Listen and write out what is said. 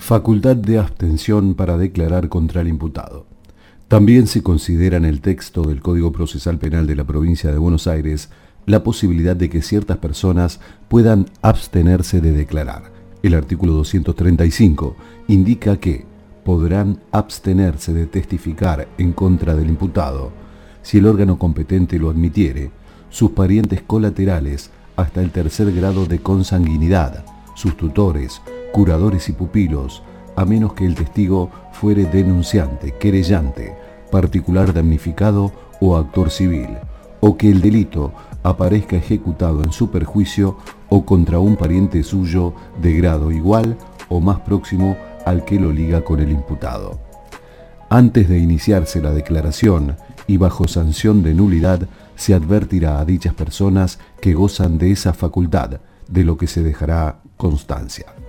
Facultad de abstención para declarar contra el imputado. También se considera en el texto del Código Procesal Penal de la Provincia de Buenos Aires la posibilidad de que ciertas personas puedan abstenerse de declarar. El artículo 235 indica que podrán abstenerse de testificar en contra del imputado si el órgano competente lo admitiere, sus parientes colaterales hasta el tercer grado de consanguinidad, sus tutores, curadores y pupilos, a menos que el testigo fuere denunciante, querellante, particular damnificado o actor civil, o que el delito aparezca ejecutado en su perjuicio o contra un pariente suyo de grado igual o más próximo al que lo liga con el imputado. Antes de iniciarse la declaración y bajo sanción de nulidad, se advertirá a dichas personas que gozan de esa facultad, de lo que se dejará constancia.